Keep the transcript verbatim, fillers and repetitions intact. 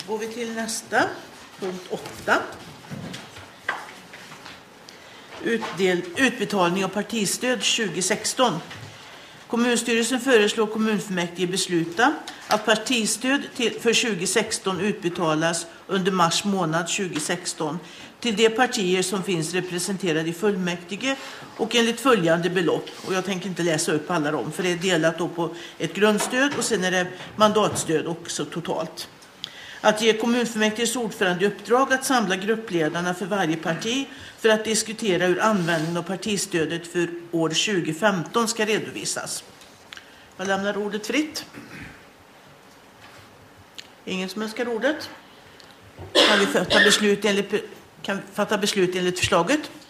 går vi till nästa, punkt åtta. Utdel, utbetalning av partistöd tjugo sexton. Kommunstyrelsen föreslår kommunfullmäktige besluta att partistöd till, för tjugo sexton utbetalas under mars månad tjugo sexton till de partier som finns representerade i fullmäktige och enligt följande belopp. Och jag tänker inte läsa upp alla dem, för det är delat då på ett grundstöd och sen är det mandatstöd också totalt. Att ge kommunfullmäktiges ordförande i uppdrag att samla gruppledarna för varje parti för att diskutera hur användningen av partistödet för år tjugo femton ska redovisas. Jag lämnar ordet fritt. Ingen som önskar ordet? Kan vi fatta beslut enligt, kan vi fatta beslut enligt förslaget?